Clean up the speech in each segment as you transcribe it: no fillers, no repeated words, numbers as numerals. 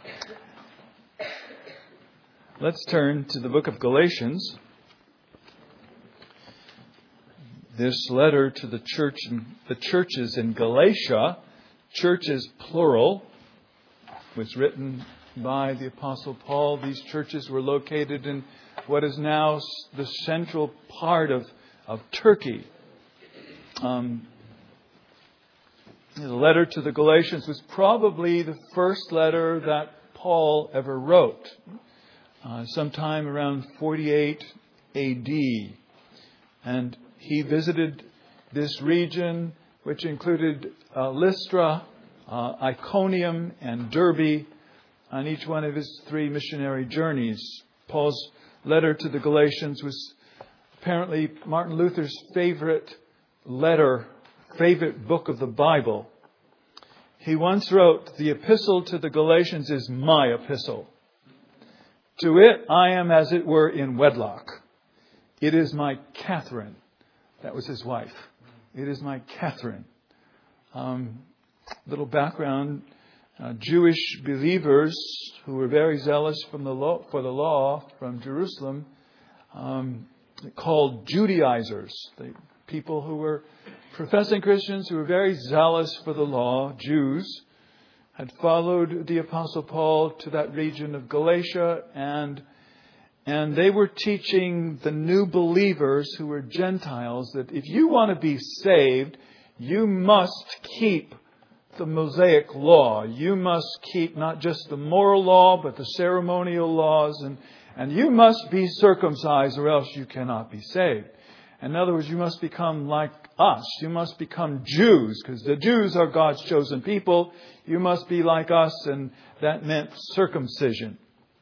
Let's turn to the book of Galatians. This letter to the churches in Galatia, churches plural, was written by the Apostle Paul. These churches were located in what is now the central part of Turkey. The letter to the Galatians was probably the first letter that Paul ever wrote, sometime around 48 A.D. And he visited this region, which included Lystra, Iconium, and Derbe, on each one of his 3 missionary journeys. Paul's letter to the Galatians was apparently Martin Luther's favorite book of the Bible. He once wrote, "The epistle to the Galatians is my epistle. To it I am as it were in wedlock. It is my Catherine." That was his wife. "It is my Catherine." Little background. Jewish believers who were very zealous for the law from Jerusalem, called Judaizers. People who were professing Christians who were very zealous for the law, Jews, had followed the Apostle Paul to that region of Galatia, and they were teaching the new believers who were Gentiles that if you want to be saved, you must keep the Mosaic law. You must keep not just the moral law, but the ceremonial laws, and you must be circumcised or else you cannot be saved. In other words, you must become like us. You must become Jews, because the Jews are God's chosen people. You must be like us, and that meant circumcision.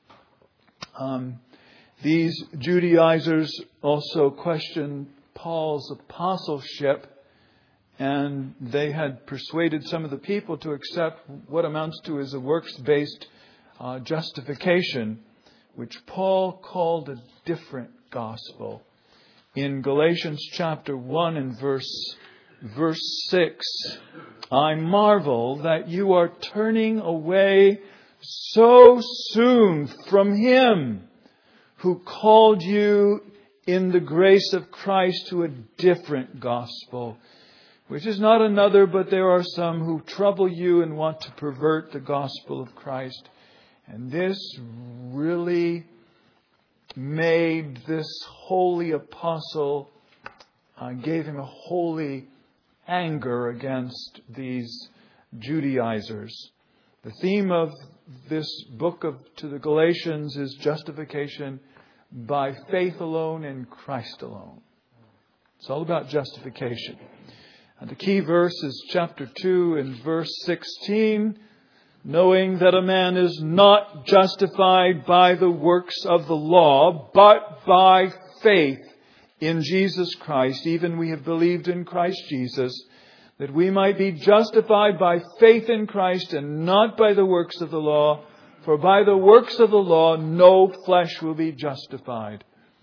These Judaizers also questioned Paul's apostleship, and they had persuaded some of the people to accept what amounts to as a works-based justification, which Paul called a different gospel. In Galatians chapter 1 and verse 6, "I marvel that you are turning away so soon from Him who called you in the grace of Christ to a different gospel, which is not another, but there are some who trouble you and want to pervert the gospel of Christ." And this really made this holy apostle, gave him a holy anger against these Judaizers. The theme of this book to the Galatians is justification by faith alone in Christ alone. It's all about justification. And the key verse is chapter 2 and verse 16. "Knowing that a man is not justified by the works of the law, but by faith in Jesus Christ. Even we have believed in Christ Jesus, that we might be justified by faith in Christ and not by the works of the law. For by the works of the law, no flesh will be justified."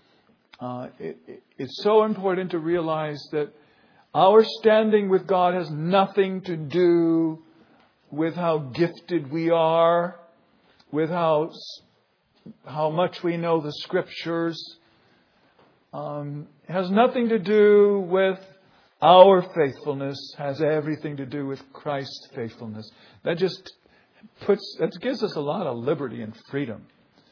It's so important to realize that our standing with God has nothing to do with how gifted we are, with how much we know the Scriptures. It has nothing to do with our faithfulness. It has everything to do with Christ's faithfulness. That gives us a lot of liberty and freedom.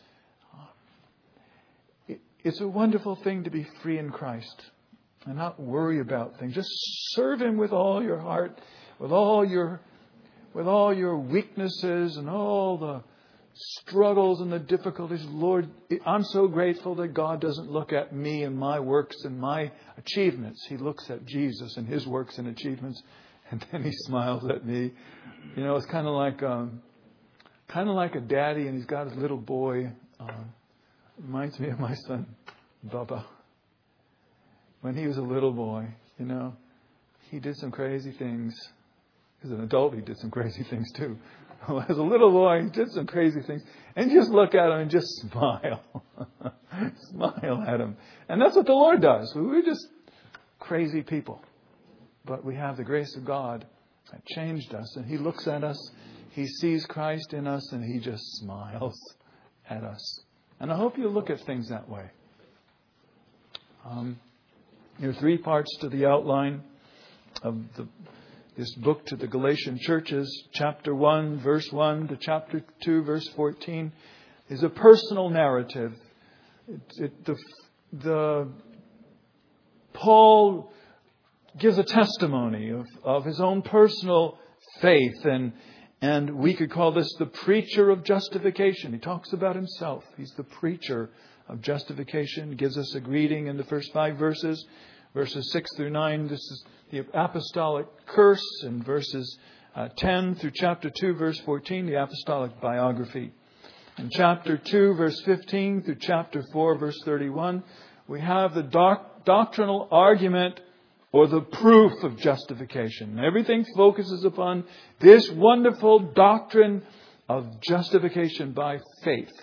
It's a wonderful thing to be free in Christ and not worry about things. Just serve Him with all your heart, with all your weaknesses and all the struggles and the difficulties. Lord, I'm so grateful that God doesn't look at me and my works and my achievements. He looks at Jesus and His works and achievements, and then He smiles at me. You know, it's kind of like a daddy, and he's got his little boy. Reminds me of my son, Bubba. When he was a little boy, he did some crazy things. As an adult, he did some crazy things too. As a little boy, he did some crazy things. And you just look at him and just smile. Smile at him. And that's what the Lord does. We're just crazy people. But we have the grace of God that changed us. And He looks at us. He sees Christ in us and He just smiles at us. And I hope you look at things that way. There are 3 parts to the outline of this book to the Galatian churches. Chapter 1, verse 1 to chapter 2, verse 14 is a personal narrative. Paul gives a testimony of his own personal faith, and we could call this the preacher of justification. He talks about himself. He's the preacher of justification. He gives us a greeting in the first 5 verses. Verses 6 through 9, this is the apostolic curse. And verses 10 through chapter 2, verse 14, the apostolic biography. In chapter 2, verse 15 through chapter 4, verse 31, we have the doctrinal argument or the proof of justification. Everything focuses upon this wonderful doctrine of justification by faith.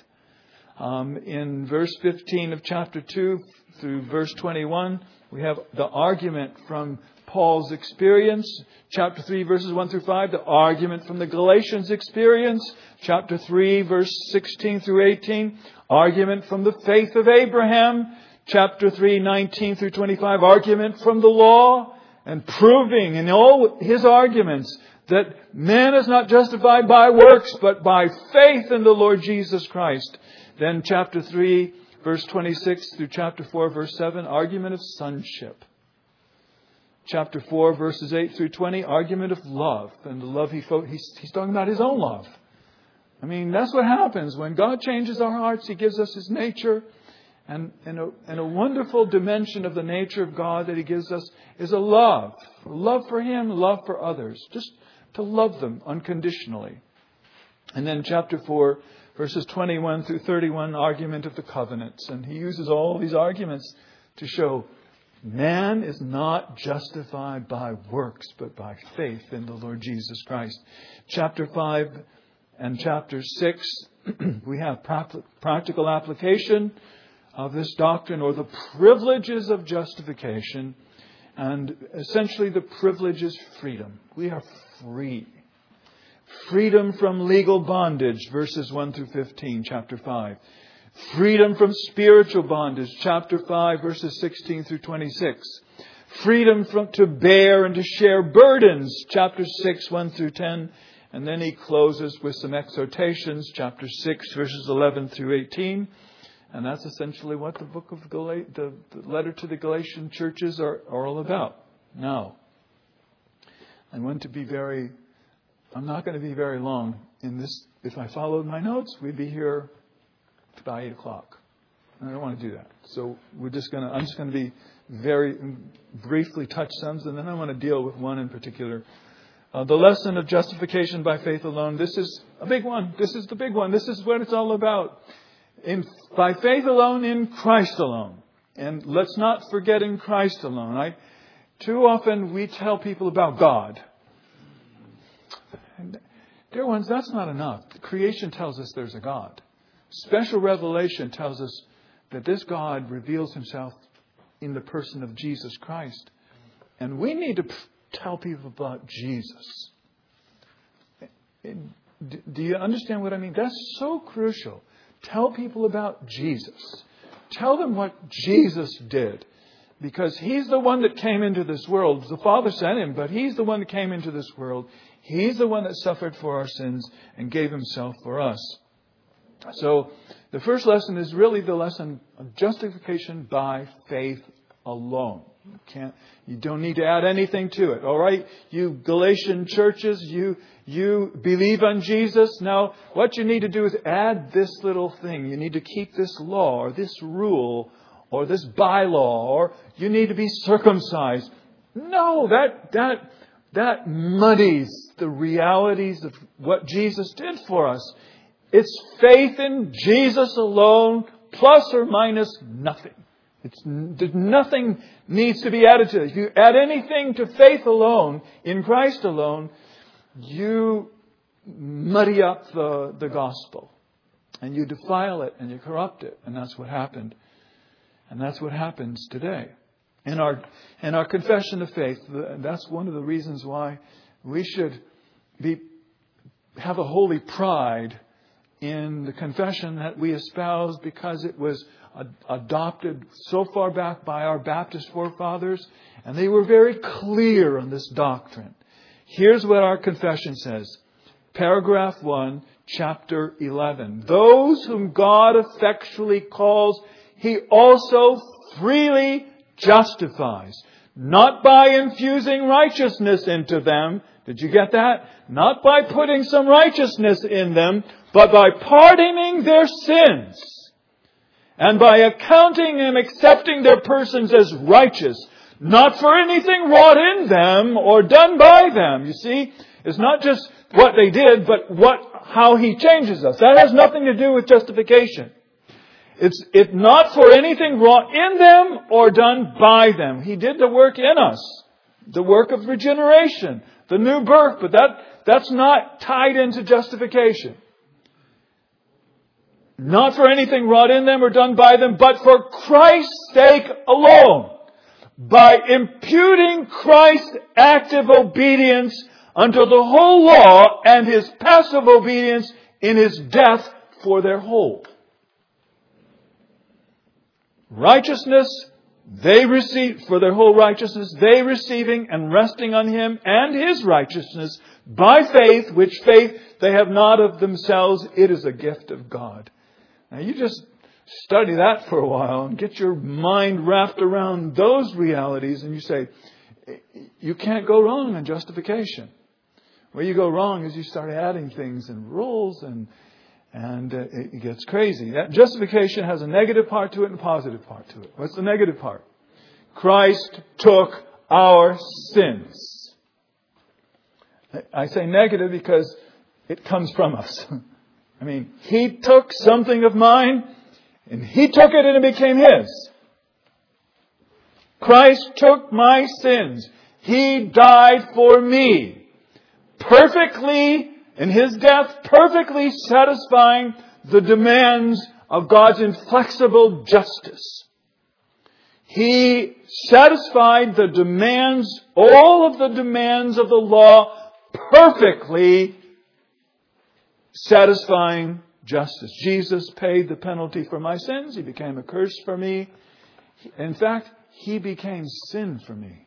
In verse 15 of chapter 2 through verse 21, we have the argument from Paul's experience. Chapter 3, verses 1 through 5, the argument from the Galatians' experience. Chapter 3, verse 16 through 18, argument from the faith of Abraham. Chapter 3, 19 through 25, argument from the law, and proving in all his arguments that man is not justified by works, but by faith in the Lord Jesus Christ. Then chapter 3, verse 26 through chapter 4, verse 7, argument of sonship. Chapter 4, verses 8 through 20, argument of love. And the love he's talking about his own love. I mean, that's what happens when God changes our hearts. He gives us His nature. And a wonderful dimension of the nature of God that He gives us is a love. Love for Him, love for others. Just to love them unconditionally. And then chapter 4, verses 21 through 31, argument of the covenants. And he uses all these arguments to show man is not justified by works, but by faith in the Lord Jesus Christ. Chapter 5 and chapter 6, we have practical application of this doctrine, or the privileges of justification. And essentially the privilege is freedom. We are free. Freedom from legal bondage, verses 1 through 15, chapter 5. Freedom from spiritual bondage, chapter 5, verses 16 through 26. Freedom to bear and to share burdens, chapter 6, 1 through 10. And then he closes with some exhortations, chapter 6, verses 11 through 18. And that's essentially what the book of the letter to the Galatian churches are all about. Now, I'm not going to be very long in this. If I followed my notes, we'd be here by 8 o'clock. And I don't want to do that. So I'm just going to be very briefly touch some, and then I want to deal with one in particular. The lesson of justification by faith alone. This is a big one. This is the big one. This is what it's all about. By faith alone, in Christ alone. And let's not forget in Christ alone. Too often we tell people about God. And, dear ones, that's not enough. Creation tells us there's a God. Special revelation tells us that this God reveals Himself in the person of Jesus Christ. And we need to tell people about Jesus. Do you understand what I mean? That's so crucial. Tell people about Jesus. Tell them what Jesus did. Because He's the one that came into this world. The Father sent Him, but He's the one that came into this world. He's the one that suffered for our sins and gave Himself for us. So the first lesson is really the lesson of justification by faith alone. You don't need to add anything to it. All right? You Galatian churches, you believe on Jesus. Now, what you need to do is add this little thing. You need to keep this law or this rule or this bylaw, or you need to be circumcised. No, that muddies the realities of what Jesus did for us. It's faith in Jesus alone, plus or minus nothing. Nothing needs to be added to it. If you add anything to faith alone, in Christ alone, you muddy up the gospel. And you defile it and you corrupt it. And that's what happened. And that's what happens today. In our confession of faith, that's one of the reasons why we should be have a holy pride in the confession that we espouse because it was adopted so far back by our Baptist forefathers, and they were very clear on this doctrine. Here's what our confession says. Paragraph 1, chapter 11. Those whom God effectually calls, He also freely justifies. Not by infusing righteousness into them. Did you get that? Not by putting some righteousness in them, but by pardoning their sins. And by accounting and accepting their persons as righteous. Not for anything wrought in them or done by them. You see, it's not just what they did, but how He changes us. That has nothing to do with justification. It's not for anything wrought in them or done by them. He did the work in us. The work of regeneration. The new birth. But that's not tied into justification. Not for anything wrought in them or done by them, but for Christ's sake alone. By imputing Christ's active obedience unto the whole law and His passive obedience in His death for their whole. Righteousness, they receive, for their whole righteousness, they receiving and resting on Him and His righteousness by faith, which faith they have not of themselves. It is a gift of God. Now you just study that for a while and get your mind wrapped around those realities, and you say, you can't go wrong in justification. Where you go wrong is you start adding things and rules, and it gets crazy. That justification has a negative part to it and a positive part to it. What's the negative part? Christ took our sins. I say negative because it comes from us. I mean, He took something of mine, and He took it and it became His. Christ took my sins. He died for me. Perfectly, in His death, perfectly satisfying the demands of God's inflexible justice. He satisfied the demands, all of the demands of the law, perfectly satisfying justice. Jesus paid the penalty for my sins. He became a curse for me. In fact, He became sin for me.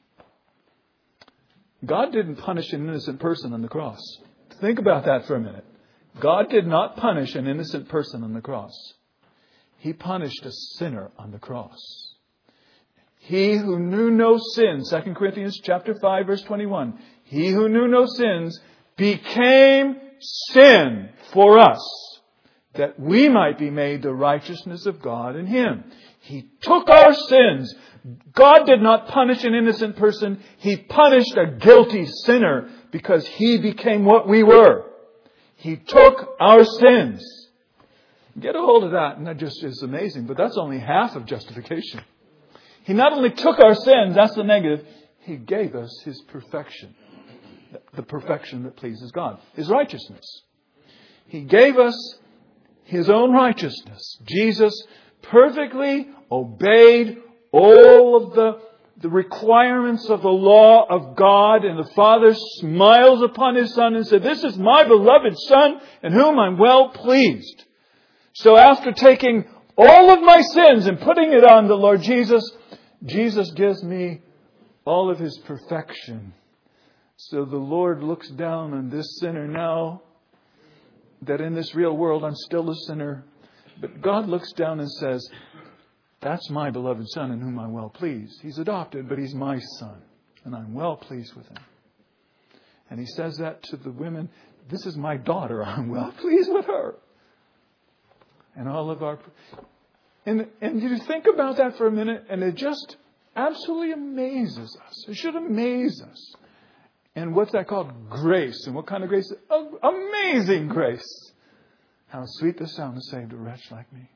God didn't punish an innocent person on the cross. Think about that for a minute. God did not punish an innocent person on the cross. He punished a sinner on the cross. He who knew no sin, 2 Corinthians chapter 5, verse 21. He who knew no sins became sin for us, that we might be made the righteousness of God in Him. He took our sins. God did not punish an innocent person. He punished a guilty sinner because He became what we were. He took our sins. Get a hold of that, and that just is amazing. But that's only half of justification. He not only took our sins, that's the negative, He gave us His perfection. The perfection that pleases God. His righteousness. He gave us His own righteousness. Jesus perfectly obeyed all of the requirements of the law of God, and the Father smiles upon His Son and said, "This is my beloved Son in whom I'm well pleased." So after taking all of my sins and putting it on the Lord Jesus, Jesus gives me all of His perfection. So the Lord looks down on this sinner now, that in this real world I'm still a sinner. But God looks down and says, "That's my beloved Son in whom I'm well pleased." He's adopted, but He's my Son. And I'm well pleased with Him. And He says that to the women. "This is my daughter. I'm well pleased with her." And all of our... And you think about that for a minute, and it just absolutely amazes us. It should amaze us. And what's that called? Grace. And what kind of grace? Oh, amazing grace. How sweet the sound to save a wretch like me.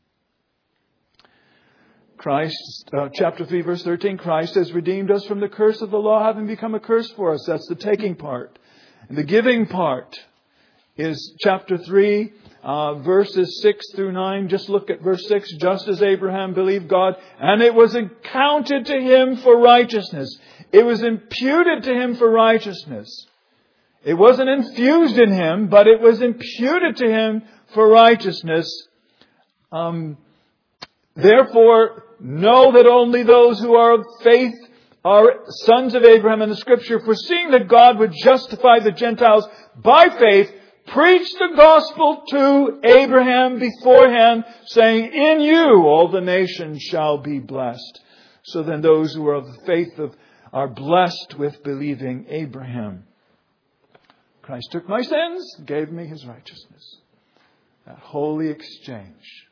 Christ, chapter 3, verse 13, Christ has redeemed us from the curse of the law, having become a curse for us. That's the taking part. And the giving part is chapter 3, verses 6 through 9. Just look at verse 6. Just as Abraham believed God, and it was accounted to him for righteousness. It was imputed to him for righteousness. It wasn't infused in him, but it was imputed to him for righteousness. Therefore, know that only those who are of faith are sons of Abraham in the Scripture, foreseeing that God would justify the Gentiles by faith, preached the gospel to Abraham beforehand, saying, in you all the nations shall be blessed. So then those who are of the faith are blessed with believing Abraham. Christ took my sins, gave me his righteousness. That holy exchange.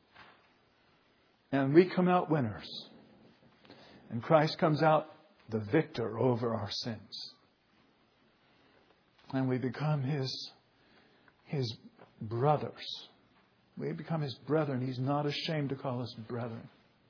And we come out winners. And Christ comes out the victor over our sins. And we become his brothers. We become his brethren. He's not ashamed to call us brethren.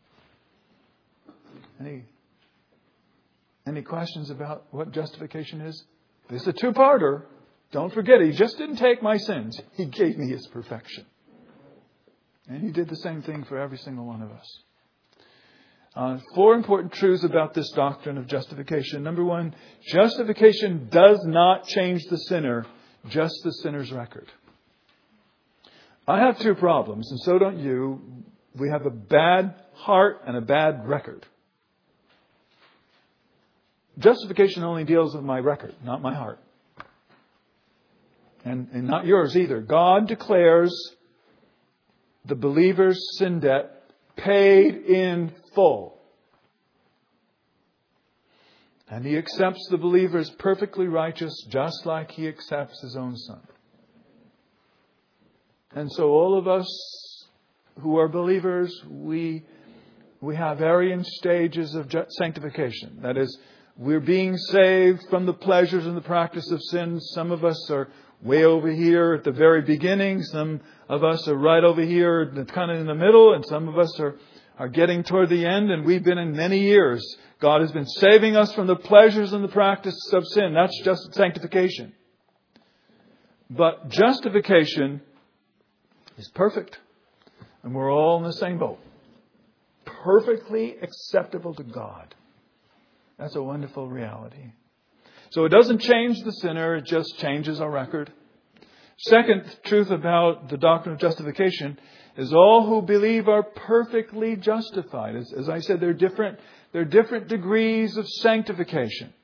Any questions about what justification is? This is a two-parter. Don't forget, he just didn't take my sins. He gave me his perfection. And he did the same thing for every single one of us. 4 important truths about this doctrine of justification. Number 1, justification does not change the sinner, just the sinner's record. I have 2 problems, and so don't you. We have a bad heart and a bad record. Justification only deals with my record, not my heart. And not yours either. God declares the believer's sin debt paid in full. And he accepts the believer as perfectly righteous, just like he accepts his own son. And so all of us who are believers, we have varying stages of sanctification. That is, we're being saved from the pleasures and the practice of sin. Some of us are way over here at the very beginning. Some of us are right over here, kind of in the middle. And some of us are getting toward the end. And we've been in many years. God has been saving us from the pleasures and the practice of sin. That's just sanctification. But justification is perfect. And we're all in the same boat. Perfectly acceptable to God. That's a wonderful reality. So it doesn't change the sinner, it just changes our record. Second truth about the doctrine of justification is all who believe are perfectly justified. As I said, there are different degrees of sanctification.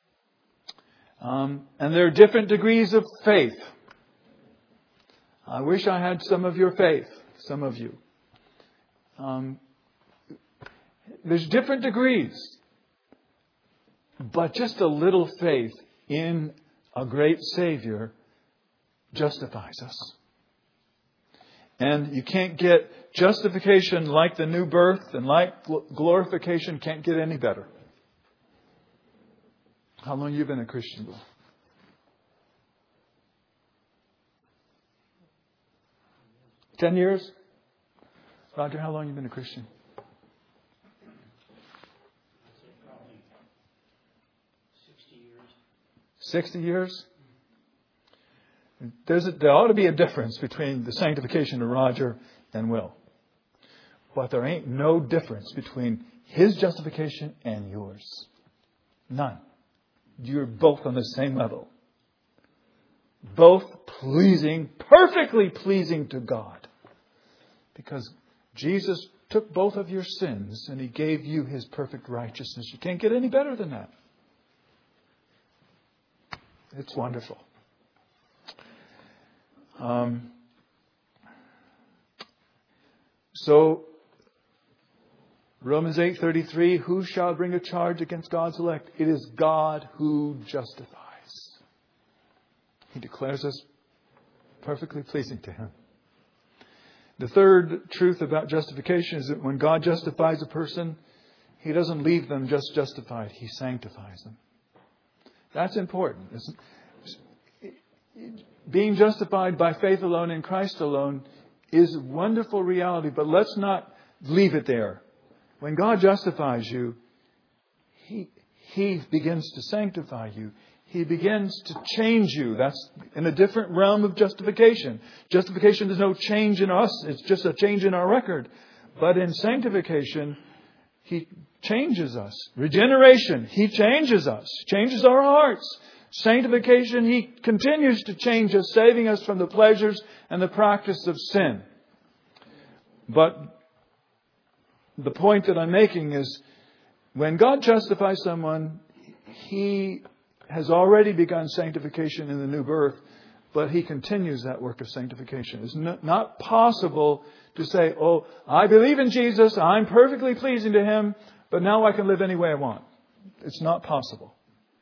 And there are different degrees of faith. I wish I had some of your faith, some of you. There's different degrees. But just a little faith in a great Savior justifies us. And you can't get justification like the new birth and like glorification can't get any better. How long have you been a Christian? 10 years? Roger, how long have you been a Christian? 60 years? There ought to be a difference between the sanctification of Roger and Will. But there ain't no difference between his justification and yours. None. You're both on the same level. Both pleasing, perfectly pleasing to God. Because Jesus took both of your sins and he gave you his perfect righteousness. You can't get any better than that. It's wonderful. So, Romans 8:33, who shall bring a charge against God's elect? It is God who justifies. He declares us perfectly pleasing to him. The third truth about justification is that when God justifies a person, he doesn't leave them just justified. He sanctifies them. That's important. Being justified by faith alone in Christ alone is a wonderful reality, but let's not leave it there. When God justifies you, He begins to sanctify you. He begins to change you. That's in a different realm of justification. Justification is no change in us. It's just a change in our record. But in sanctification, He changes us. Regeneration, He changes us. Changes our hearts. sanctification, He continues to change us, saving us from the pleasures and the practice of sin. But the point that I'm making is, when God justifies someone, He has already begun sanctification in the new birth, but He continues that work of sanctification. It's not possible to say, oh, I believe in Jesus, I'm perfectly pleasing to Him, but now I can live any way I want. It's not possible.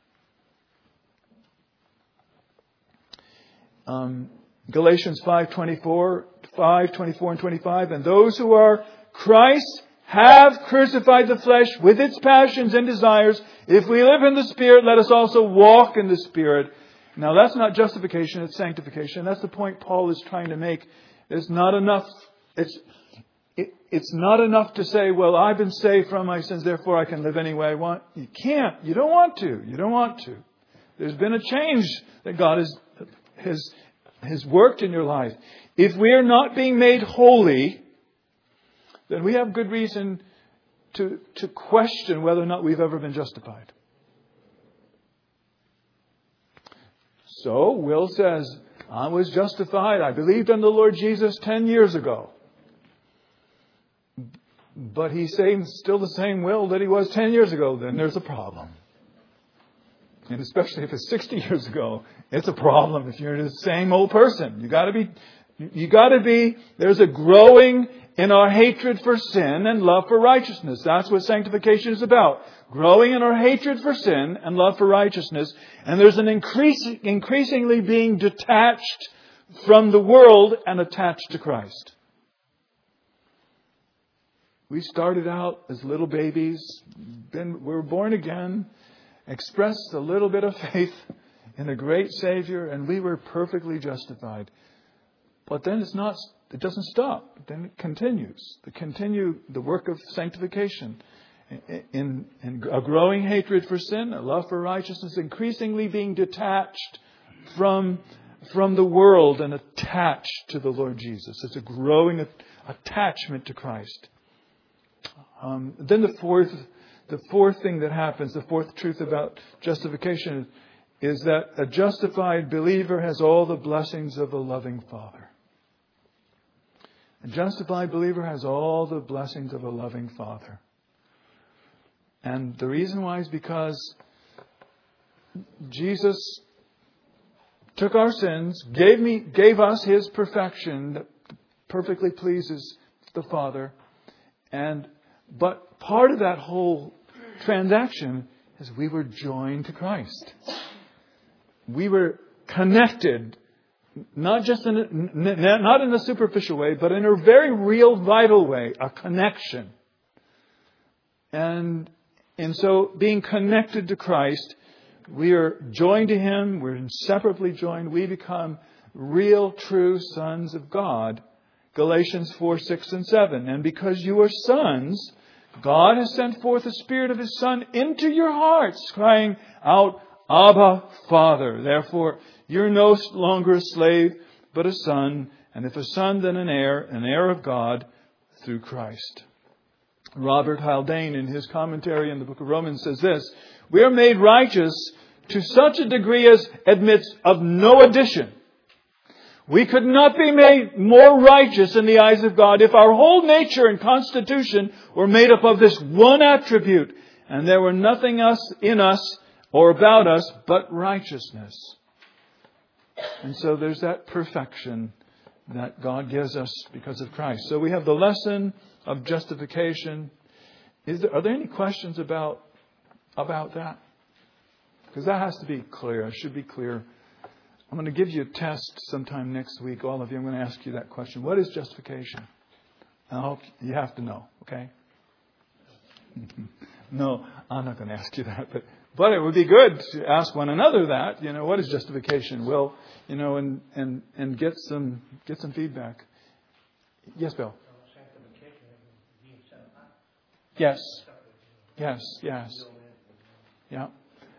Galatians 5:24 and 25, and those who are Christ have crucified the flesh with its passions and desires. If we live in the Spirit, let us also walk in the Spirit. Now that's not justification, it's sanctification. That's the point Paul is trying to make. It's not enough. It's not enough to say, well, I've been saved from my sins, therefore I can live any way I want. You can't. You don't want to. You don't want to. There's been a change that God has worked in your life. If we are not being made holy, then we have good reason to question whether or not we've ever been justified. So, Will says, I was justified. I believed in the Lord Jesus 10 years ago. But he's saying still the same Will that he was 10 years ago. Then there's a problem. And especially if it's 60 years ago, it's a problem if you're the same old person. You got to be, there's a growing in our hatred for sin and love for righteousness. That's what sanctification is about. Growing in our hatred for sin and love for righteousness. And there's an increasingly being detached from the world and attached to Christ. We started out as little babies. We were born again. Expressed a little bit of faith in a great Savior, and we were perfectly justified. But then it doesn't stop. Then it continues. The work of sanctification in a growing hatred for sin, a love for righteousness, increasingly being detached from the world and attached to the Lord Jesus. It's a growing attachment to Christ. Then the fourth thing that happens, the fourth truth about justification, is that a justified believer has all the blessings of a loving Father. A justified believer has all the blessings of a loving Father. And the reason why is because Jesus took our sins, gave us His perfection that perfectly pleases the Father. But part of that whole transaction is we were joined to Christ. We were connected, not in a superficial way, but in a very real, vital way, a connection. And so being connected to Christ, we are joined to Him, we're inseparably joined, we become real, true sons of God. Galatians 4, 6, and 7. And because you are sons, God has sent forth the Spirit of His Son into your hearts, crying out, Abba, Father. Therefore, you're no longer a slave, but a son. And if a son, then an heir of God through Christ. Robert Haldane, in his commentary in the book of Romans, says this: we are made righteous to such a degree as admits of no addition. We could not be made more righteous in the eyes of God if our whole nature and constitution were made up of this one attribute, and there were nothing else in us or about us but righteousness. And so there's that perfection that God gives us because of Christ. So we have the lesson of justification. Are there any questions about that? Because that has to be clear. It should be clear. I'm going to give you a test sometime next week. All of you, I'm going to ask you that question. What is justification? I hope you have to know, okay? No, I'm not going to ask you that. But it would be good to ask one another that. What is justification? Well, and get some feedback. Yes, Bill? Yes. Yeah.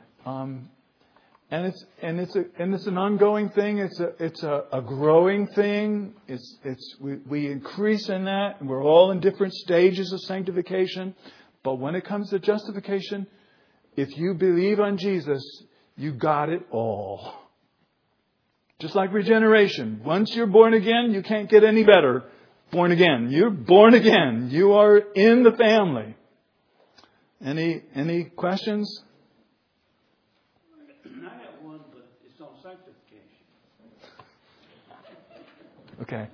And it's an ongoing thing. It's a growing thing. We increase in that. And we're all in different stages of sanctification. But when it comes to justification, if you believe on Jesus, you got it all. Just like regeneration. Once you're born again, you can't get any better. Born again. You're born again. You are in the family. Any questions? I have one, but it's on sanctification. Okay.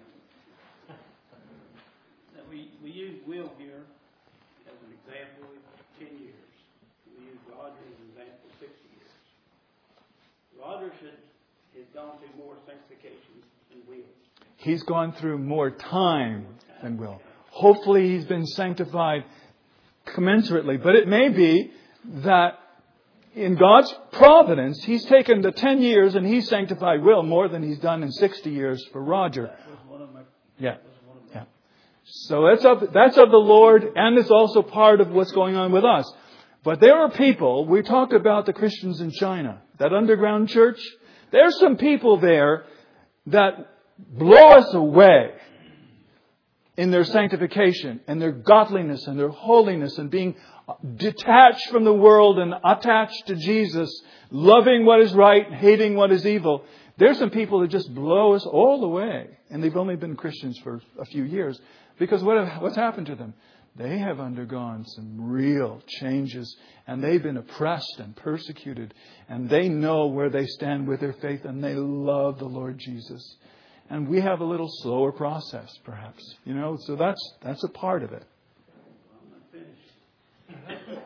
Now we use Will here as an example, 10 years. We use Roger as an example, 6 years. Roger has gone through more sanctifications than Will. He's gone through more time than Will. Hopefully he's been sanctified commensurately. But it may be that in God's providence, He's taken the 10 years and He's sanctified Will more than He's done in 60 years for Roger. Yeah. So that's of the Lord, and it's also part of what's going on with us. But there are people, we talked about the Christians in China, that underground church. There's some people there that blow us away in their sanctification and their godliness and their holiness and being detached from the world and attached to Jesus, loving what is right, hating what is evil. There's some people that just blow us all the way, and they've only been Christians for a few years. Because what's happened to them? They have undergone some real changes, and they've been oppressed and persecuted, and they know where they stand with their faith, and they love the Lord Jesus. And we have a little slower process, perhaps, so that's a part of it. I'm not finished.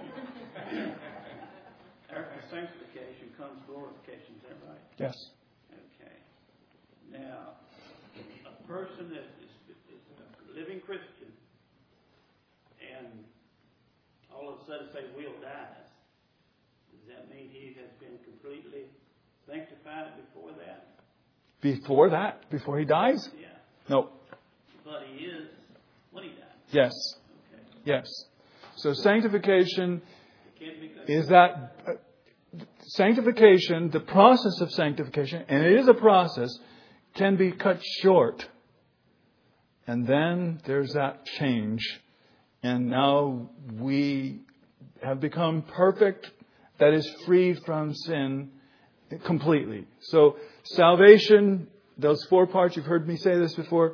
After sanctification comes glorification, is that right? Yes. Okay. Now, a person that is a living Christian, and all of a sudden say Will dies, does that mean he has been completely sanctified before that? Before that? Before he dies? Yeah. No. But he is when he dies. Yes. Okay. Yes. So sanctification is that sanctification, the process of sanctification, and it is a process, can be cut short. And then there's that change. And now we have become perfect, that is free from sin completely. So salvation, those 4 parts, you've heard me say this before,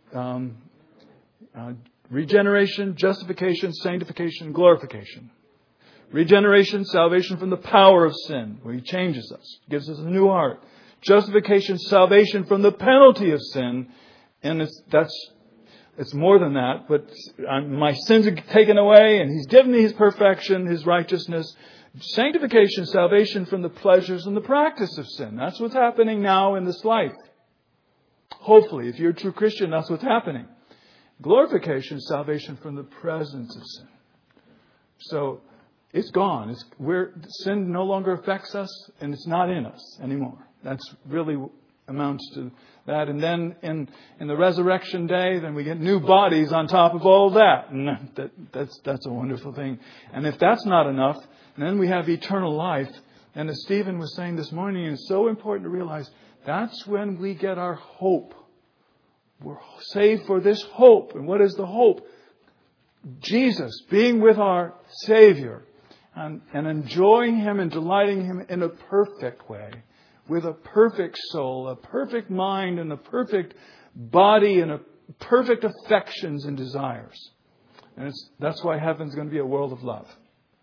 regeneration, justification, sanctification, glorification. Regeneration, salvation from the power of sin, where He changes us, gives us a new heart. Justification, salvation from the penalty of sin. And it's more than that, but my sins are taken away and He's given me His perfection, His righteousness. Sanctification, salvation from the pleasures and the practice of sin. That's what's happening now in this life. Hopefully, if you're a true Christian, that's what's happening. Glorification, salvation from the presence of sin. So it's gone. Sin no longer affects us, and it's not in us anymore. That's really amounts to that. And then in the resurrection day, then we get new bodies on top of all that. And that's a wonderful thing. And if that's not enough, then we have eternal life. And as Stephen was saying this morning, it's so important to realize that's when we get our hope. We're saved for this hope. And what is the hope? Jesus, being with our Savior and enjoying Him and delighting Him in a perfect way. With a perfect soul, a perfect mind, and a perfect body, and a perfect affections and desires. And that's why heaven's going to be a world of love.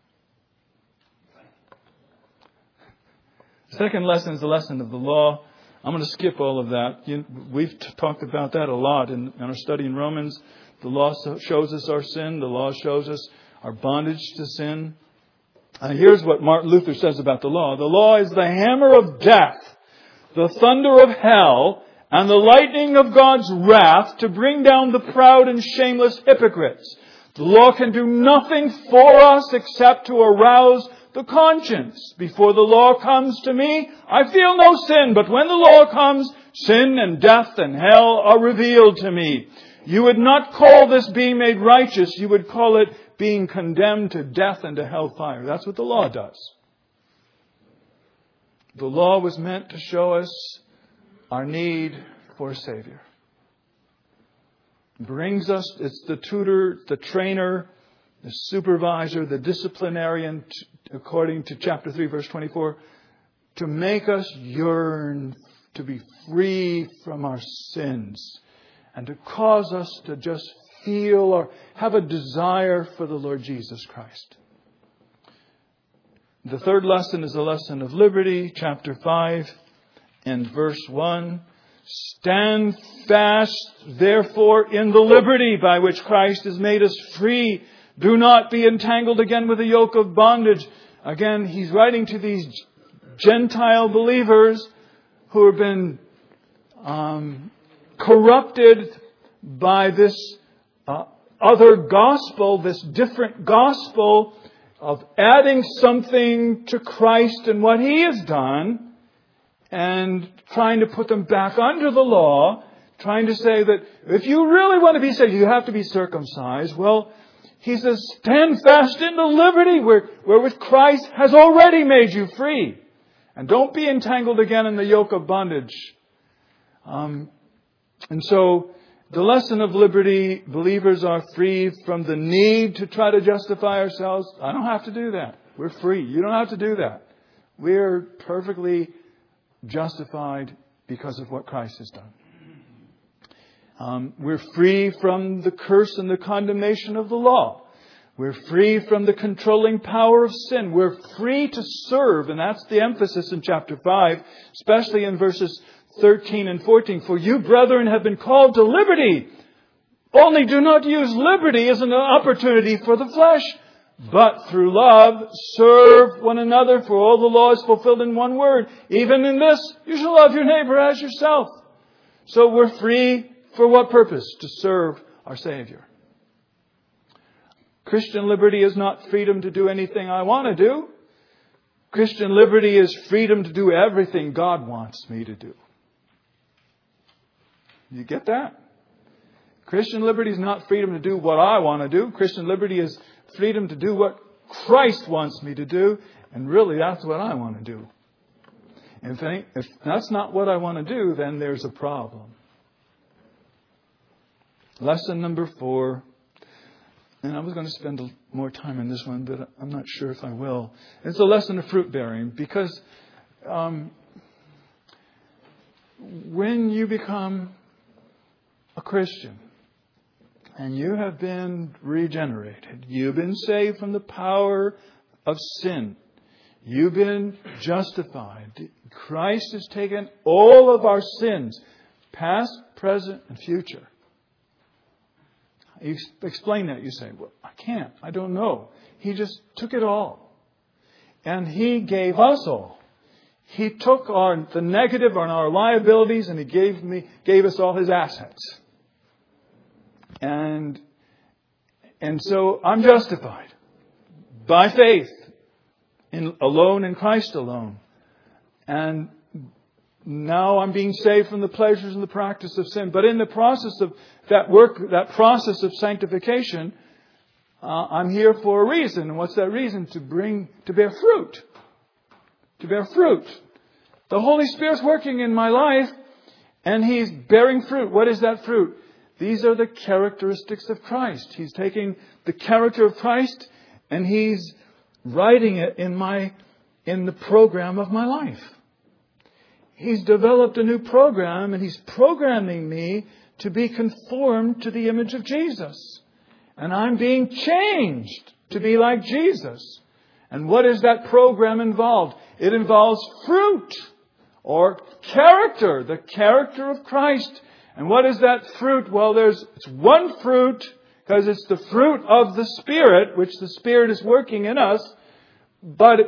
Second lesson is the lesson of the law. I'm going to skip all of that. We've talked about that a lot in our study in Romans. The law shows us our sin. The law shows us our bondage to sin. Here's what Martin Luther says about the law. The law is the hammer of death, the thunder of hell, and the lightning of God's wrath to bring down the proud and shameless hypocrites. The law can do nothing for us except to arouse the conscience. Before the law comes to me, I feel no sin, but when the law comes, sin and death and hell are revealed to me. You would not call this being made righteous. You would call it being condemned to death and to hellfire. That's what the law does. The law was meant to show us our need for a Savior. It brings us, it's the tutor, the trainer, the supervisor, the disciplinarian, according to chapter 3, verse 24, to make us yearn to be free from our sins and to cause us to just feel or have a desire for the Lord Jesus Christ. The third lesson is a lesson of liberty, chapter 5 and verse 1. Stand fast, therefore, in the liberty by which Christ has made us free. Do not be entangled again with the yoke of bondage. Again, he's writing to these Gentile believers who have been corrupted by this other gospel, this different gospel of adding something to Christ and what He has done and trying to put them back under the law, trying to say that if you really want to be saved, you have to be circumcised. Well, he says, stand fast in the liberty wherewith Christ has already made you free. And don't be entangled again in the yoke of bondage. And so, the lesson of liberty, believers are free from the need to try to justify ourselves. I don't have to do that. We're free. You don't have to do that. We're perfectly justified because of what Christ has done. We're free from the curse and the condemnation of the law. We're free from the controlling power of sin. We're free to serve, and that's the emphasis in chapter 5, especially in verses 13 and 14. For you, brethren, have been called to liberty. Only do not use liberty as an opportunity for the flesh, but through love serve one another, for all the law is fulfilled in one word. Even in this, you shall love your neighbor as yourself. So we're free for what purpose? To serve our Savior. Christian liberty is not freedom to do anything I want to do. Christian liberty is freedom to do everything God wants me to do. You get that? Christian liberty is not freedom to do what I want to do. Christian liberty is freedom to do what Christ wants me to do. And really, that's what I want to do. If that's not what I want to do, then there's a problem. Lesson number 4. And I was going to spend more time on this one, but I'm not sure if I will. It's a lesson of fruit bearing. Because when you become a Christian and you have been regenerated, you've been saved from the power of sin, you've been justified, Christ has taken all of our sins, past, present, and future. You explain that. You say, well, I can't. I don't know. He just took it all. And He gave us all. He took the negative on our liabilities and He gave us all His assets. And so I'm justified by faith alone in Christ alone. And now I'm being saved from the pleasures and the practice of sin. But in the process of that work, that process of sanctification, I'm here for a reason. And what's that reason? To bear fruit. To bear fruit. The Holy Spirit's working in my life and He's bearing fruit. What is that fruit? These are the characteristics of Christ. He's taking the character of Christ and He's writing it in the program of my life. He's developed a new program and He's programming me to be conformed to the image of Jesus. And I'm being changed to be like Jesus. And what does that program involve? It involves fruit or character, the character of Christ. And what is that fruit? Well, it's one fruit because it's the fruit of the Spirit, which the Spirit is working in us. But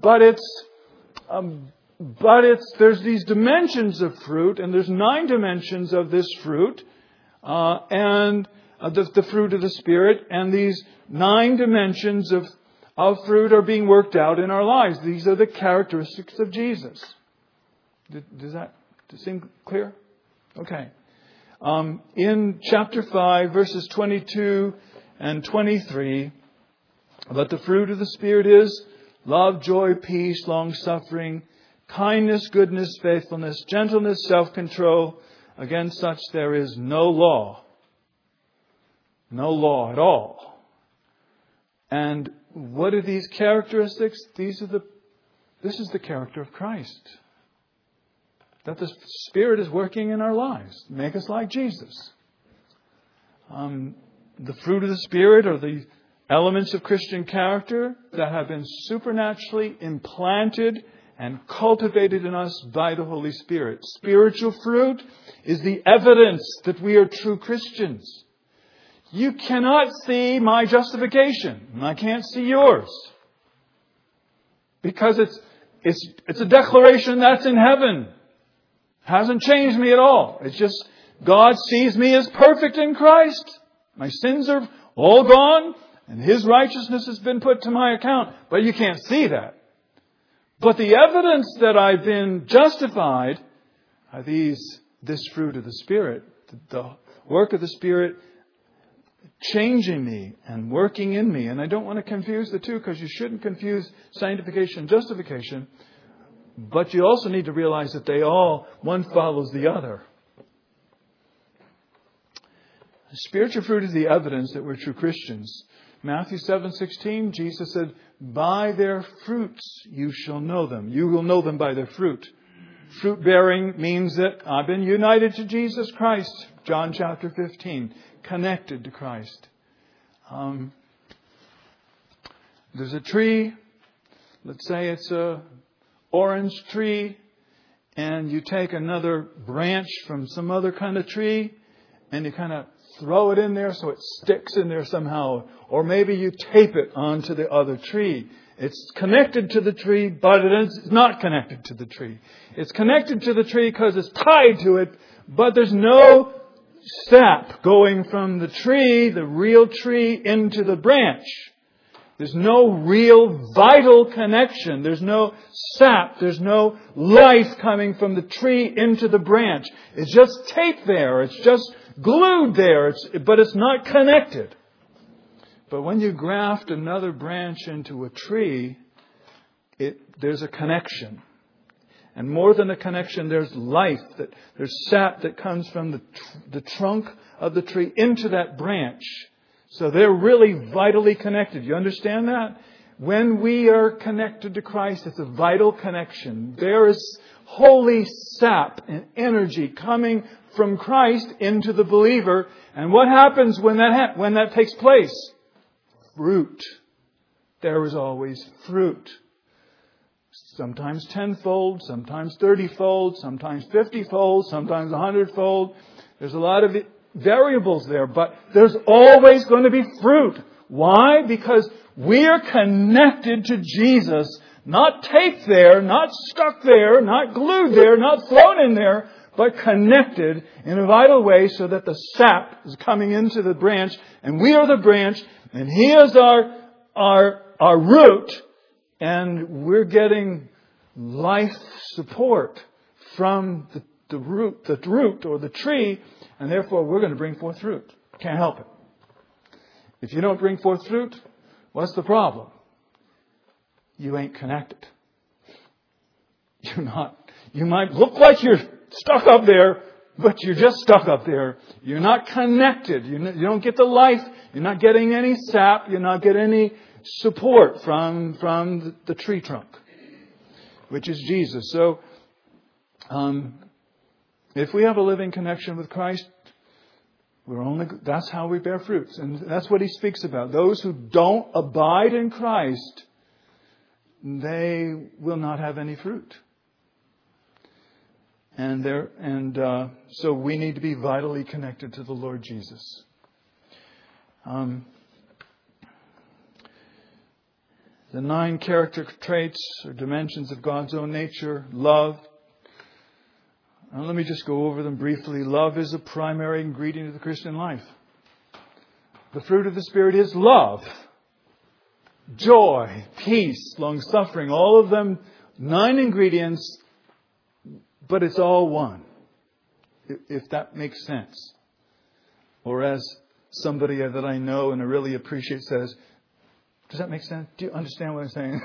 there's these dimensions of fruit, and there's 9 dimensions of this fruit, and the fruit of the Spirit, and these 9 dimensions of fruit are being worked out in our lives. These are the characteristics of Jesus. Does that seem clear? Okay. In chapter 5, verses 22 and 23, but the fruit of the Spirit is love, joy, peace, long-suffering, kindness, goodness, faithfulness, gentleness, self-control. Against such there is no law. No law at all. And what are these characteristics? These are the This is the character of Christ. That the Spirit is working in our lives. Make us like Jesus. The fruit of the Spirit are the elements of Christian character that have been supernaturally implanted and cultivated in us by the Holy Spirit. Spiritual fruit is the evidence that we are true Christians. You cannot see my justification, and I can't see yours. Because it's a declaration that's in heaven. Hasn't changed me at all. It's just God sees me as perfect in Christ. My sins are all gone, and His righteousness has been put to my account. But you can't see that. But the evidence that I've been justified are this fruit of the Spirit. The work of the Spirit changing me and working in me. And I don't want to confuse the two, because you shouldn't confuse sanctification and justification. But you also need to realize that one follows the other. Spiritual fruit is the evidence that we're true Christians. Matthew 7:16, Jesus said, "By their fruits you shall know them." You will know them by their fruit. Fruit bearing means that I've been united to Jesus Christ. John chapter 15, connected to Christ. There's a tree. Let's say it's a orange tree, and you take another branch from some other kind of tree and you kind of throw it in there so it sticks in there somehow. Or maybe you tape it onto the other tree. It's connected to the tree, but it's not connected to the tree. It's connected to the tree because it's tied to it, but there's no sap going from the tree, the real tree, into the branch. There's no real vital connection. There's no sap. There's no life coming from the tree into the branch. It's just taped there. It's just glued there. But it's not connected. But when you graft another branch into a tree, there's a connection. And more than a connection, there's life. There's sap that comes from the trunk of the tree into that branch. So they're really vitally connected. You understand that? When we are connected to Christ, it's a vital connection. There is holy sap and energy coming from Christ into the believer. And what happens when that takes place? Fruit. There is always fruit. Sometimes 10-fold, sometimes 30-fold, sometimes 50-fold, sometimes 100-fold. There's a lot of variables there, but there's always going to be fruit. Why? Because we are connected to Jesus, not taped there, not stuck there, not glued there, not thrown in there, but connected in a vital way so that the sap is coming into the branch, and we are the branch, and He is our root, and we're getting life support from the root or the tree, and therefore we're going to bring forth fruit. Can't help it. If you don't bring forth fruit, what's the problem? You ain't connected. You're not. You might look like you're stuck up there, but you're just stuck up there. You're not connected. You don't get the life. You're not getting any sap. You're not getting any support from the tree trunk, which is Jesus. So, if we have a living connection with Christ, that's how we bear fruits. And that's what He speaks about. Those who don't abide in Christ, they will not have any fruit. So we need to be vitally connected to the Lord Jesus. The 9 character traits or dimensions of God's own nature. Love. Let me just go over them briefly. Love is a primary ingredient of the Christian life. The fruit of the Spirit is love, joy, peace, long-suffering. All of them, 9 ingredients, but it's all one, if that makes sense. Or as somebody that I know and I really appreciate says, does that make sense? Do you understand what I'm saying?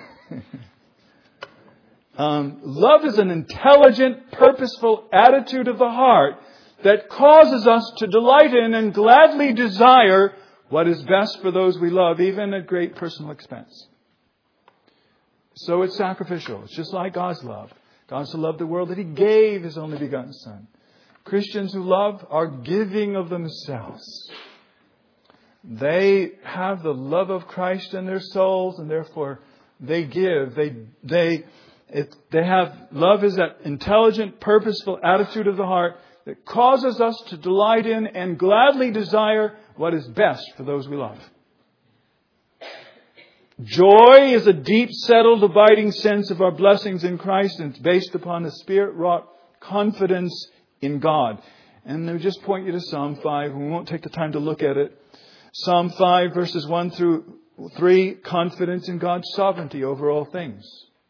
Love is an intelligent, purposeful attitude of the heart that causes us to delight in and gladly desire what is best for those we love, even at great personal expense. So it's sacrificial. It's just like God's love. God so loved the world that He gave His only begotten Son. Christians who love are giving of themselves. They have the love of Christ in their souls, and therefore they give. They have love is that intelligent, purposeful attitude of the heart that causes us to delight in and gladly desire what is best for those we love. Joy is a deep, settled, abiding sense of our blessings in Christ, and it's based upon a Spirit-wrought confidence in God. And let me just point you to Psalm 5. We won't take the time to look at it. Psalm 5, verses 1 through 3, confidence in God's sovereignty over all things.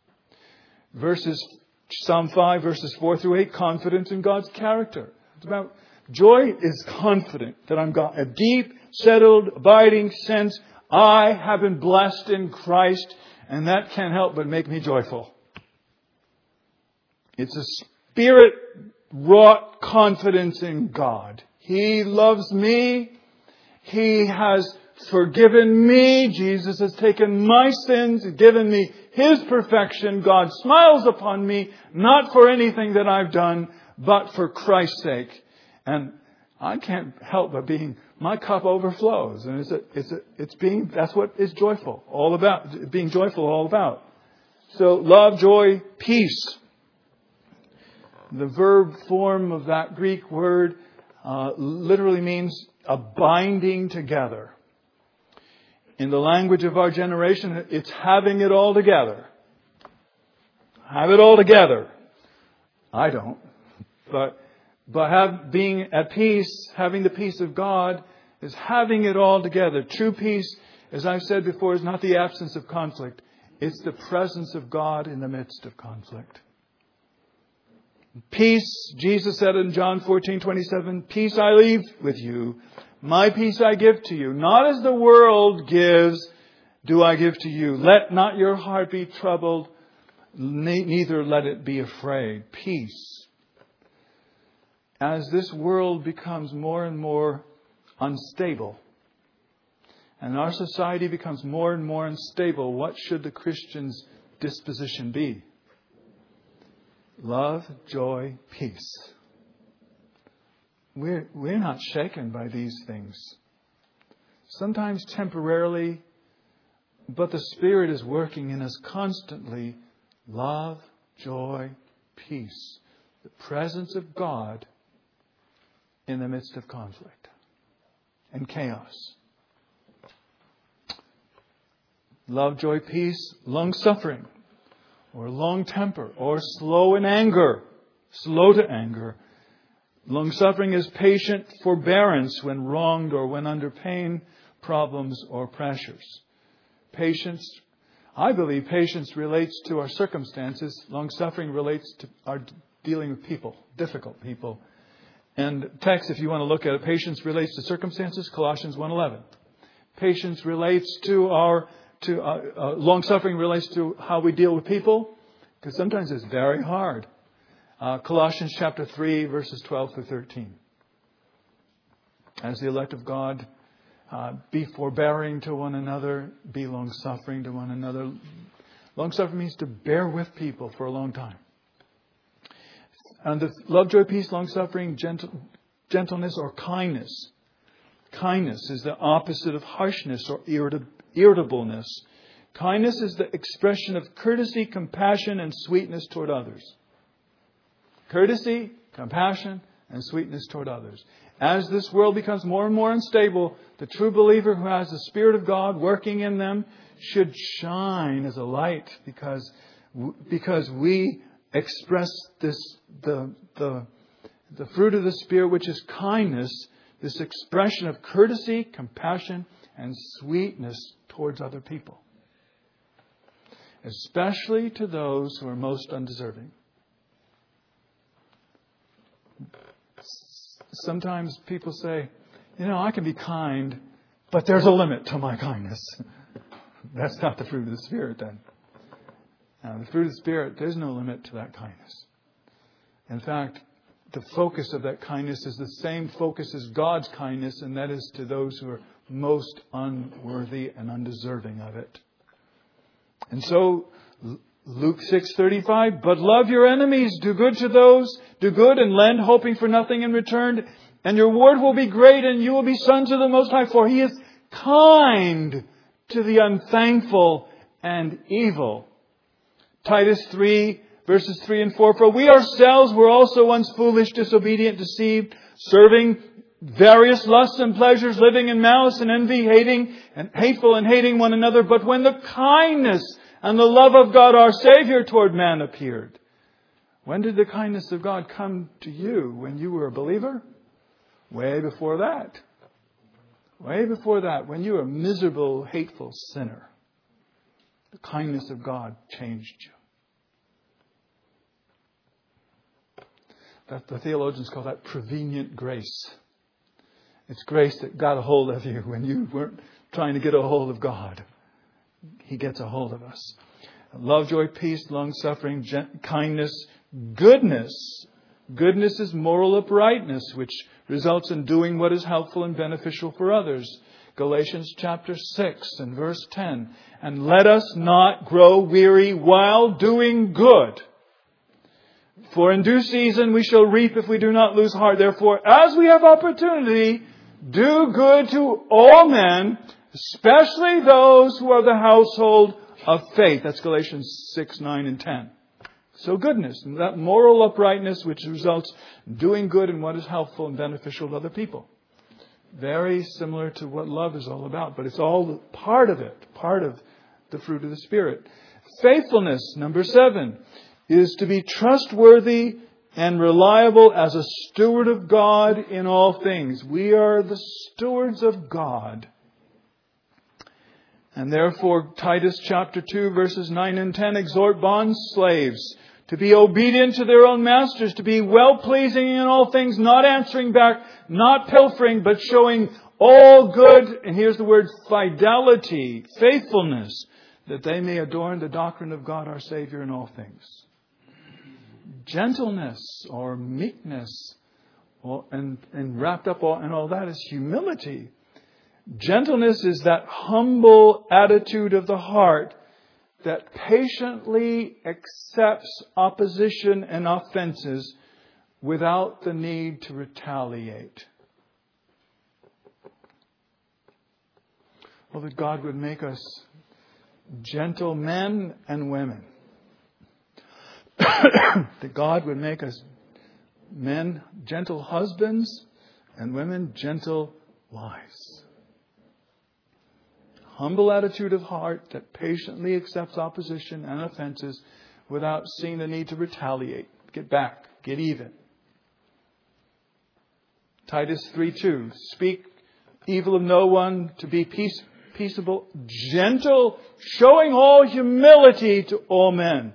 Psalm 5, verses 4 through 8, confidence in God's character. It's about joy is confident that I'm God. A deep, settled, abiding sense. I have been blessed in Christ, and that can't help but make me joyful. It's a Spirit-wrought confidence in God. He loves me. He has forgiven me. Jesus has taken my sins and given me His perfection. God smiles upon me, not for anything that I've done, but for Christ's sake. And I can't help but my cup overflows. And that's what is joyful all about. Being joyful all about. So love, joy, peace. The verb form of that Greek word literally means a binding together. In the language of our generation, it's having it all together. Have it all together. I don't. But being at peace, having the peace of God, is having it all together. True peace, as I've said before, is not the absence of conflict. It's the presence of God in the midst of conflict. Peace, Jesus said in John 14:27, peace I leave with you. My peace I give to you. Not as the world gives, do I give to you. Let not your heart be troubled, neither let it be afraid. Peace. As this world becomes more and more unstable, and our society becomes more and more unstable, what should the Christian's disposition be? Love, joy, peace. We're not shaken by these things. Sometimes temporarily, but the Spirit is working in us constantly. Love, joy, peace. The presence of God in the midst of conflict and chaos. Love, joy, peace, long-suffering, or long-temper, or slow in anger, slow to anger. Long-suffering is patient forbearance when wronged or when under pain, problems, or pressures. Patience, I believe patience relates to our circumstances. Long-suffering relates to our dealing with people, difficult people. And text, if you want to look at it, patience relates to circumstances, Colossians 1:11. Patience relates to long-suffering relates to how we deal with people, because sometimes it's very hard. Colossians chapter 3, verses 12 through 13. As the elect of God, be forbearing to one another, be long-suffering to one another. Long-suffering means to bear with people for a long time. And the love, joy, peace, long-suffering, gentleness, or kindness. Kindness is the opposite of harshness or irritableness. Kindness is the expression of courtesy, compassion, and sweetness toward others. Courtesy, compassion, and sweetness toward others. As this world becomes more and more unstable, the true believer who has the Spirit of God working in them should shine as a light, because we express the fruit of the Spirit, which is kindness, this expression of courtesy, compassion, and sweetness towards other people, especially to those who are most undeserving. Sometimes people say, I can be kind, but there's a limit to my kindness. That's not the fruit of the Spirit then. Now, the fruit of the Spirit, there's no limit to that kindness. In fact, the focus of that kindness is the same focus as God's kindness, and that is to those who are most unworthy and undeserving of it. And so Luke 6:35, but love your enemies, do good and lend, hoping for nothing in return, and your reward will be great, and you will be sons of the Most High, for He is kind to the unthankful and evil. Titus 3, verses 3 and 4, for we ourselves were also once foolish, disobedient, deceived, serving various lusts and pleasures, living in malice and envy, hateful and hating one another. But when the kindness and the love of God our Savior toward man appeared. When did the kindness of God come to you? When you were a believer? Way before that. Way before that. When you were a miserable, hateful sinner. The kindness of God changed you. The theologians call that prevenient grace. It's grace that got a hold of you when you weren't trying to get a hold of God. He gets a hold of us. Love, joy, peace, long-suffering, kindness, goodness. Goodness is moral uprightness, which results in doing what is helpful and beneficial for others. Galatians chapter 6 and verse 10. And let us not grow weary while doing good. For in due season we shall reap if we do not lose heart. Therefore, as we have opportunity, do good to all men, especially those who are the household of faith. That's Galatians 6, 9, and 10. So goodness, that moral uprightness which results in doing good and what is helpful and beneficial to other people. Very similar to what love is all about, but it's all part of it, part of the fruit of the Spirit. Faithfulness, number 7, is to be trustworthy and reliable as a steward of God in all things. We are the stewards of God. And therefore, Titus chapter 2, verses 9 and 10, exhort bond slaves to be obedient to their own masters, to be well-pleasing in all things, not answering back, not pilfering, but showing all good, and here's the word fidelity, faithfulness, that they may adorn the doctrine of God our Savior in all things. Gentleness or meekness, and wrapped up in all that is humility. Gentleness is that humble attitude of the heart that patiently accepts opposition and offenses without the need to retaliate. Well, that God would make us gentle men and women. That God would make us men gentle husbands and women gentle wives. Humble attitude of heart that patiently accepts opposition and offenses without seeing the need to retaliate, get back, get even. Titus 3:2, speak evil of no one, to be peaceable, gentle, showing all humility to all men.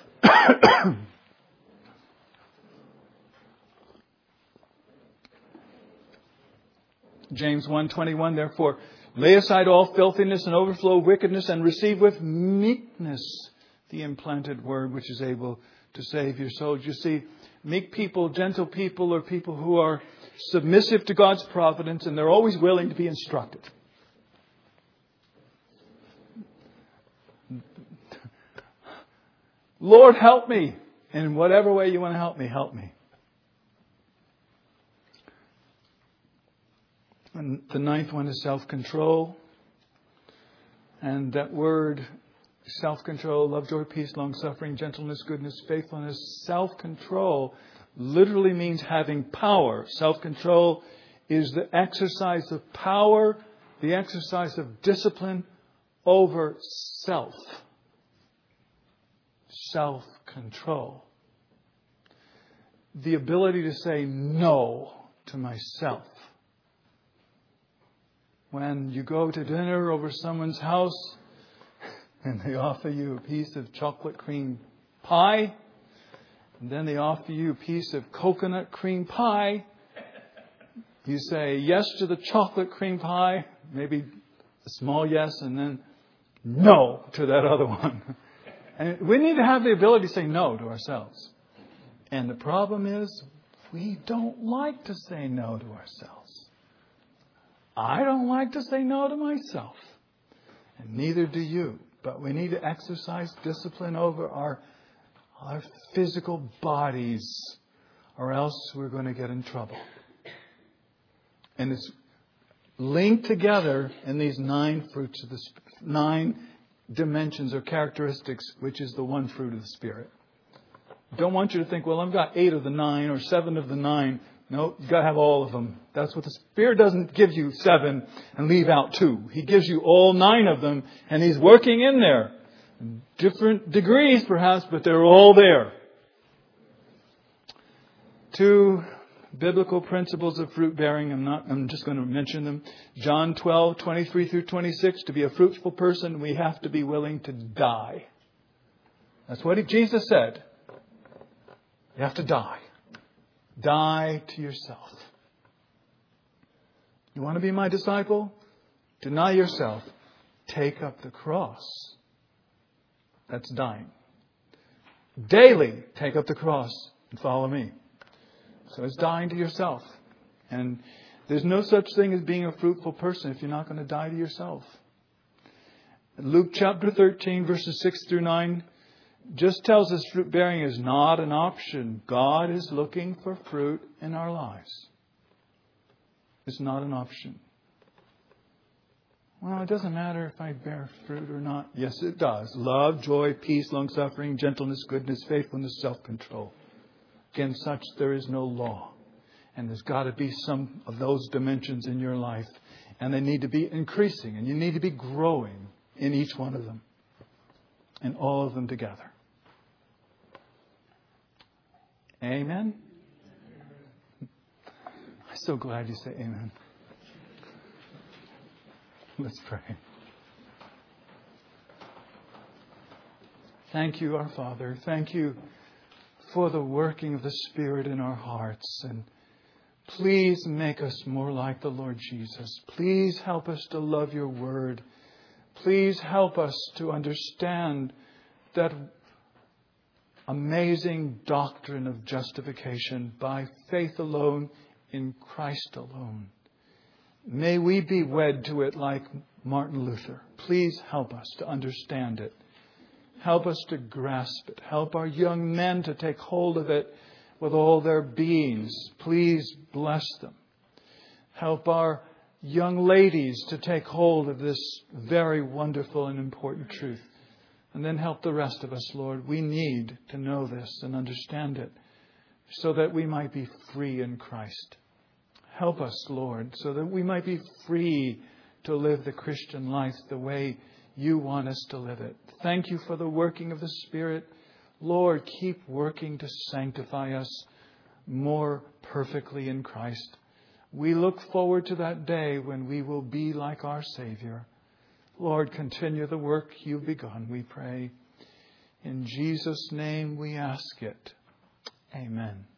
James 1:21, therefore, lay aside all filthiness and overflow of wickedness and receive with meekness the implanted word which is able to save your souls. You see, meek people, gentle people are people who are submissive to God's providence and they're always willing to be instructed. Lord, help me. In whatever way you want to help me, help me. And the 9th one is self-control. And that word, self-control, love, joy, peace, long-suffering, gentleness, goodness, faithfulness. Self-control literally means having power. Self-control is the exercise of power, the exercise of discipline over self. Self-control. The ability to say no to myself. When you go to dinner over someone's house and they offer you a piece of chocolate cream pie, and then they offer you a piece of coconut cream pie, you say yes to the chocolate cream pie, maybe a small yes, and then no to that other one. And we need to have the ability to say no to ourselves. And the problem is, we don't like to say no to ourselves. I don't like to say no to myself. And neither do you. But we need to exercise discipline over our physical bodies, or else we're going to get in trouble. And it's linked together in these 9 fruits of the 9 dimensions or characteristics, which is the one fruit of the Spirit. Don't want you to think, well, I've got 8 of the 9 or 7 of the 9. No, you've got to have all of them. That's what the Spirit doesn't give you 7 and leave out 2. He gives you all 9 of them, and He's working in there. Different degrees perhaps, but they're all there. 2 biblical principles of fruit bearing. I'm just going to mention them. John 12:23 through 26. To be a fruitful person, we have to be willing to die. That's what Jesus said. You have to die. Die to yourself. You want to be my disciple? Deny yourself. Take up the cross. That's dying. Daily take up the cross and follow me. So it's dying to yourself. And there's no such thing as being a fruitful person if you're not going to die to yourself. Luke chapter 13 verses 6 through 9 just tells us fruit bearing is not an option. God is looking for fruit in our lives. It's not an option. Well, it doesn't matter if I bear fruit or not. Yes, it does. Love, joy, peace, long-suffering, gentleness, goodness, faithfulness, self-control. Against such there is no law. And there's got to be some of those dimensions in your life. And they need to be increasing. And you need to be growing in each one of them. And all of them together. Amen? I'm so glad you say amen. Let's pray. Thank you, our Father. Thank you for the working of the Spirit in our hearts. And please make us more like the Lord Jesus. Please help us to love your word. Please help us to understand that amazing doctrine of justification by faith alone in Christ alone. May we be wed to it like Martin Luther. Please help us to understand it. Help us to grasp it. Help our young men to take hold of it with all their beings. Please bless them. Help our young ladies to take hold of this very wonderful and important truth. And then help the rest of us, Lord. We need to know this and understand it so that we might be free in Christ. Help us, Lord, so that we might be free to live the Christian life the way you want us to live it. Thank you for the working of the Spirit. Lord, keep working to sanctify us more perfectly in Christ. We look forward to that day when we will be like our Savior. Lord, continue the work you've begun, we pray. In Jesus' name we ask it. Amen.